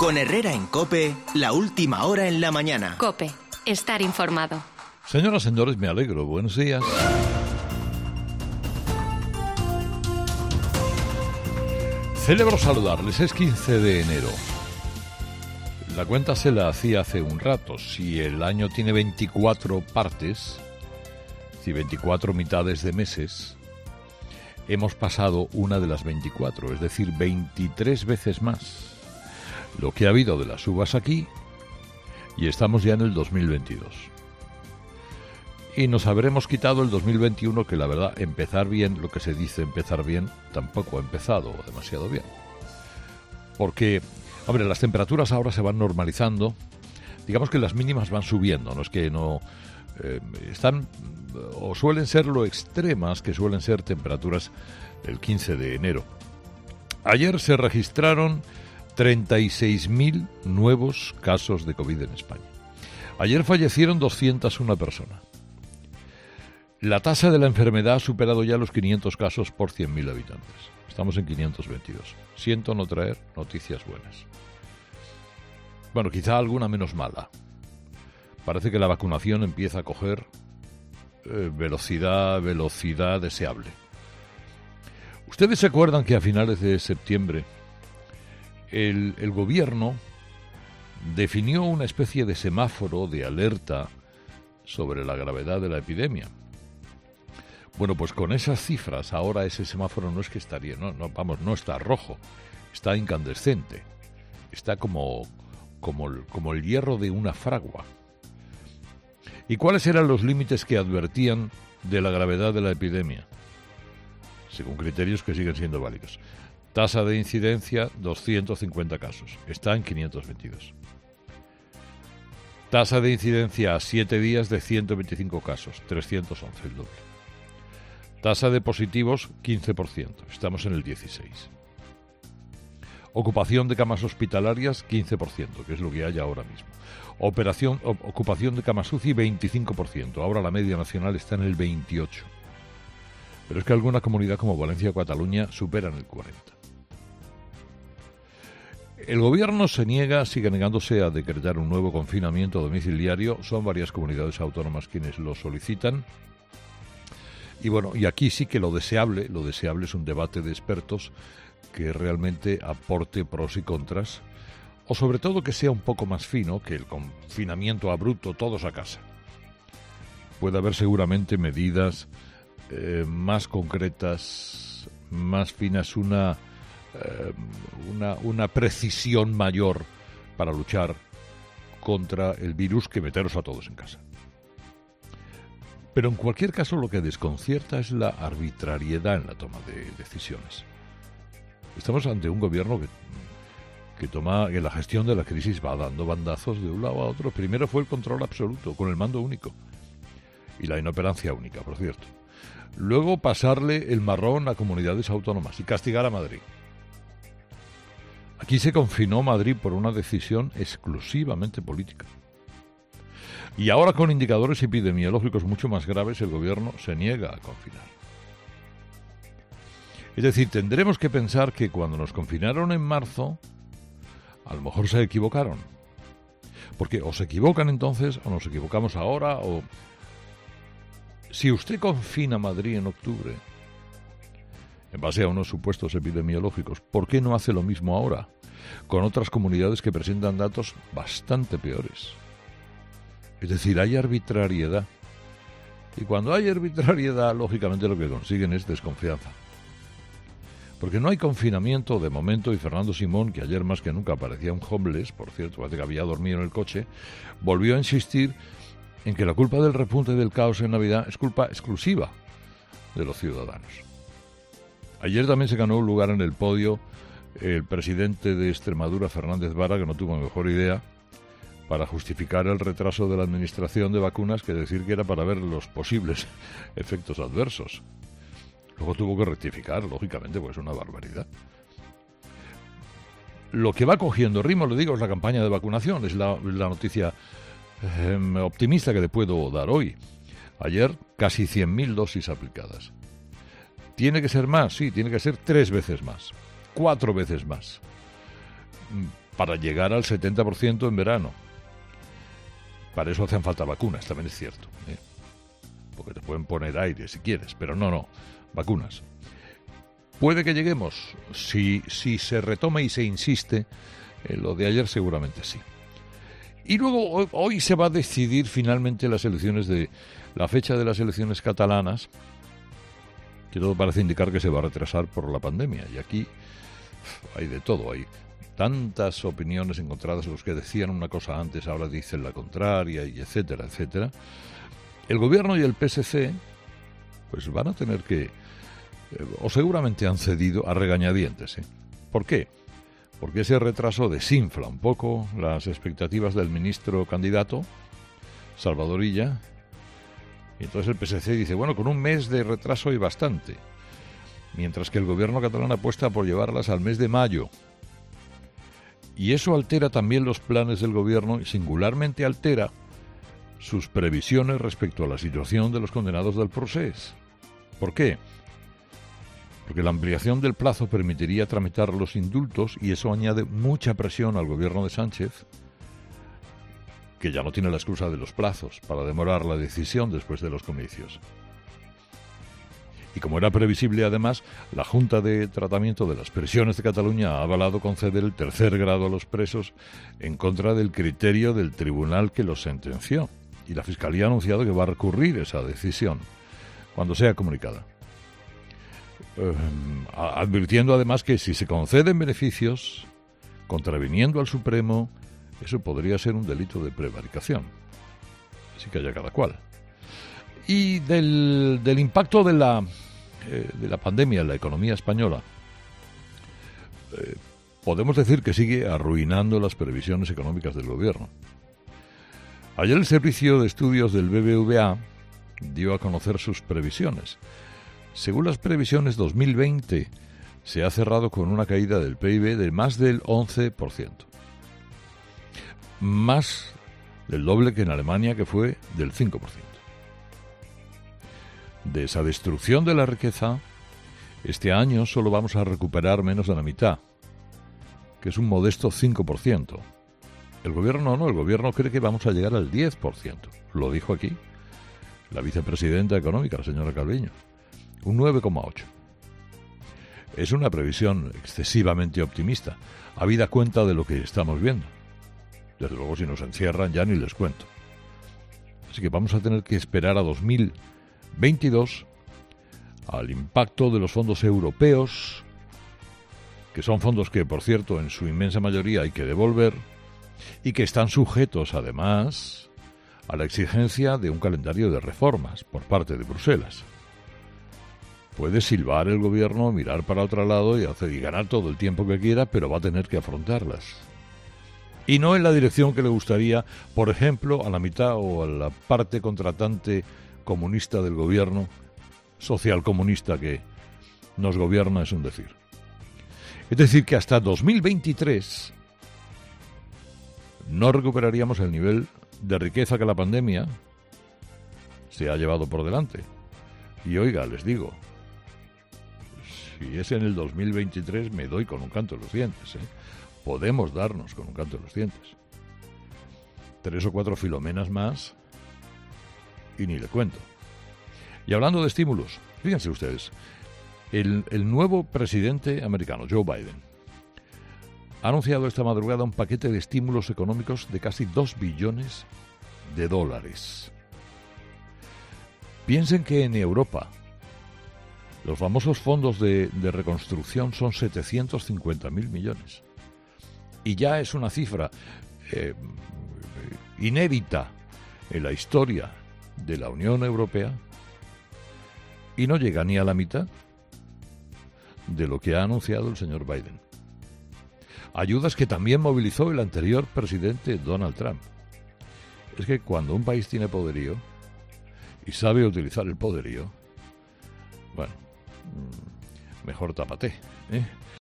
Con Herrera en COPE, la última hora en la mañana. COPE, estar informado. Señoras y señores, me alegro. Buenos días. Celebro saludarles. Es 15 de enero. La cuenta se la hacía hace un rato. Si el año tiene 24 partes, si 24 mitades de meses, hemos pasado una de las 24, es decir, 23 veces más lo que ha habido de las uvas aquí, y estamos ya en el 2022. Y nos habremos quitado el 2021, que la verdad, empezar bien, lo que se dice empezar bien, tampoco ha empezado demasiado bien. Porque, hombre, las temperaturas ahora se van normalizando, digamos que las mínimas van subiendo, no es que no... están, o suelen ser lo extremas que suelen ser temperaturas el 15 de enero. Ayer se registraron 36.000 nuevos casos de COVID en España. Ayer fallecieron 201 personas. La tasa de la enfermedad ha superado ya los 500 casos por 100.000 habitantes. Estamos en 522. Siento no traer noticias buenas. Bueno, quizá alguna menos mala. Parece que la vacunación empieza a coger velocidad deseable. ¿Ustedes se acuerdan que a finales de septiembre el gobierno definió una especie de semáforo de alerta sobre la gravedad de la epidemia? Bueno, pues con esas cifras ahora ese semáforo no es que estaría, no está rojo, está incandescente, está como el hierro de una fragua. ¿Y cuáles eran los límites que advertían de la gravedad de la epidemia? Según criterios que siguen siendo válidos. Tasa de incidencia, 250 casos. Está en 522. Tasa de incidencia a 7 días de 125 casos. 311, el doble. Tasa de positivos, 15%. Estamos en el 16. Ocupación de camas hospitalarias, 15%, que es lo que hay ahora mismo. Ocupación de camas UCI, 25%. Ahora la media nacional está en el 28%. Pero es que alguna comunidad como Valencia o Cataluña superan el 40%. El gobierno sigue negándose a decretar un nuevo confinamiento domiciliario. Son varias comunidades autónomas quienes lo solicitan. Y bueno, y aquí sí que lo deseable es un debate de expertos que realmente aporte pros y contras, o sobre todo que sea un poco más fino que el confinamiento abrupto, todos a casa. Puede haber seguramente medidas más concretas, más finas, una precisión mayor para luchar contra el virus que meteros a todos en casa. Pero en cualquier caso lo que desconcierta es la arbitrariedad en la toma de decisiones. Estamos ante un gobierno que la gestión de la crisis va dando bandazos de un lado a otro. Primero fue el control absoluto, con el mando único. Y la inoperancia única, por cierto. Luego pasarle el marrón a comunidades autónomas y castigar a Madrid. Aquí se confinó Madrid por una decisión exclusivamente política. Y ahora, con indicadores epidemiológicos mucho más graves, el gobierno se niega a confinar. Es decir, tendremos que pensar que cuando nos confinaron en marzo, a lo mejor se equivocaron. Porque o se equivocan entonces, o nos equivocamos ahora, o... Si usted confina Madrid en octubre, en base a unos supuestos epidemiológicos, ¿por qué no hace lo mismo ahora, con otras comunidades que presentan datos bastante peores? Es decir, hay arbitrariedad. Y cuando hay arbitrariedad, lógicamente lo que consiguen es desconfianza. Porque no hay confinamiento de momento, y Fernando Simón, que ayer más que nunca parecía un homeless, por cierto, parece que había dormido en el coche, volvió a insistir en que la culpa del repunte del caos en Navidad es culpa exclusiva de los ciudadanos. Ayer también se ganó un lugar en el podio el presidente de Extremadura, Fernández Vara, que no tuvo mejor idea para justificar el retraso de la administración de vacunas que decir que era para ver los posibles efectos adversos. Luego tuvo que rectificar, lógicamente, pues es una barbaridad. Lo que va cogiendo ritmo, le digo, es la campaña de vacunación, es la noticia optimista que le puedo dar hoy. Ayer, casi 100.000 dosis aplicadas. ¿Tiene que ser más? Sí, tiene que ser 3 veces más, 4 veces más. para llegar al 70% en verano. Para eso hacen falta vacunas, también es cierto, ¿eh? Porque te pueden poner aire si quieres, pero no, vacunas. ¿Puede que lleguemos? Si se retoma y se insiste en lo de ayer, seguramente sí. Y luego hoy se va a decidir finalmente la fecha de las elecciones catalanas, que todo parece indicar que se va a retrasar por la pandemia. Y aquí hay de todo, hay tantas opiniones encontradas, los que decían una cosa antes ahora dicen la contraria, y etcétera, etcétera. El gobierno y el PSC pues van a tener que, o seguramente han cedido a regañadientes, ¿eh? ¿Por qué? Porque ese retraso desinfla un poco las expectativas del ministro candidato, Salvador Illa, y entonces el PSC dice, bueno, con un mes de retraso hay bastante, mientras que el gobierno catalán apuesta por llevarlas al mes de mayo. Y eso altera también los planes del gobierno y singularmente altera sus previsiones respecto a la situación de los condenados del Procés. ¿Por qué? Porque la ampliación del plazo permitiría tramitar los indultos y eso añade mucha presión al gobierno de Sánchez, que ya no tiene la excusa de los plazos para demorar la decisión después de los comicios. Y como era previsible, además, la Junta de Tratamiento de las Prisiones de Cataluña ha avalado conceder el tercer grado a los presos en contra del criterio del tribunal que los sentenció. Y la Fiscalía ha anunciado que va a recurrir esa decisión cuando sea comunicada. Advirtiendo además que si se conceden beneficios, contraviniendo al Supremo, eso podría ser un delito de prevaricación. Así que haya cada cual. Y del impacto de la pandemia en la economía española, podemos decir que sigue arruinando las previsiones económicas del gobierno. Ayer el Servicio de Estudios del BBVA dio a conocer sus previsiones. Según las previsiones, 2020 se ha cerrado con una caída del PIB de más del 11%. Más del doble que en Alemania, que fue del 5%. De esa destrucción de la riqueza, este año solo vamos a recuperar menos de la mitad, que es un modesto 5%. El gobierno cree que vamos a llegar al 10%. Lo dijo aquí la vicepresidenta económica, la señora Calviño. Un 9,8%. Es una previsión excesivamente optimista, habida cuenta de lo que estamos viendo. Desde luego, si nos encierran ya ni les cuento. Así que vamos a tener que esperar a 2022 al impacto de los fondos europeos, que son fondos que, por cierto, en su inmensa mayoría hay que devolver, y que están sujetos, además, a la exigencia de un calendario de reformas por parte de Bruselas. Puede silbar el gobierno, mirar para otro lado y ganar todo el tiempo que quiera, pero va a tener que afrontarlas. Y no en la dirección que le gustaría, por ejemplo, a la mitad o a la parte contratante comunista del gobierno, socialcomunista que nos gobierna, es un decir. Es decir, que hasta 2023 no recuperaríamos el nivel de riqueza que la pandemia se ha llevado por delante. Y oiga, les digo, si es en el 2023 me doy con un canto en los dientes, ¿eh? Podemos darnos con un canto en los dientes. 3 o 4 Filomenas más y ni le cuento. Y hablando de estímulos, fíjense ustedes, el nuevo presidente americano, Joe Biden, ha anunciado esta madrugada un paquete de estímulos económicos de casi $2 billones. Piensen que en Europa los famosos fondos de reconstrucción son 750.000 millones. Y ya es una cifra inédita en la historia de la Unión Europea y no llega ni a la mitad de lo que ha anunciado el señor Biden. Ayudas que también movilizó el anterior presidente Donald Trump. Es que cuando un país tiene poderío y sabe utilizar el poderío, bueno, mejor tápate, ¿eh?